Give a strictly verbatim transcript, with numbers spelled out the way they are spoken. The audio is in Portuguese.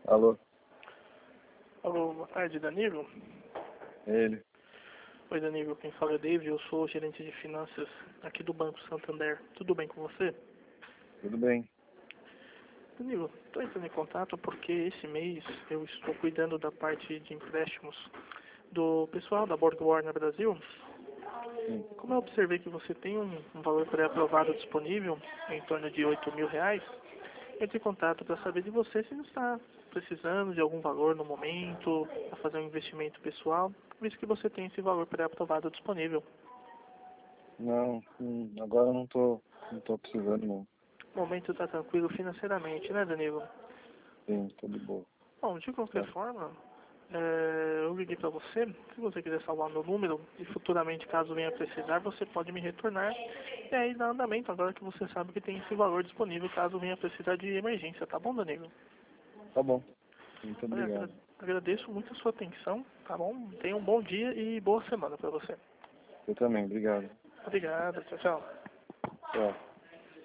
Alô? Alô, boa tarde, Danilo. É ele. Oi, Danilo, quem fala é David, eu sou gerente de finanças aqui do Banco Santander. Tudo bem com você? Tudo bem? Danilo, estou entrando em contato porque esse mês eu estou cuidando da parte de empréstimos do pessoal da Borg Warner Brasil. Sim. Como eu observei que você tem um, um valor pré-aprovado disponível em torno de oito mil reais, eu entrei em contato para saber de você se não está precisando de algum valor no momento, para fazer um investimento pessoal, visto que você tem esse valor pré-aprovado disponível. Não, hum, agora eu não tô, não tô precisando não. O momento está tranquilo financeiramente, né, Danilo? Sim, tô de boa. Bom, de qualquer Tá. forma, é, eu liguei para você. Se você quiser salvar meu número e futuramente, caso venha precisar, você pode me retornar. E aí dá andamento, agora que você sabe que tem esse valor disponível, caso venha precisar de emergência, tá bom, Danilo? Tá bom. Muito Olha, obrigado. agra- agradeço muito a sua atenção, tá bom? Tenha um bom dia e boa semana para você. Eu também, obrigado. Obrigado, tchau, tchau. Tchau.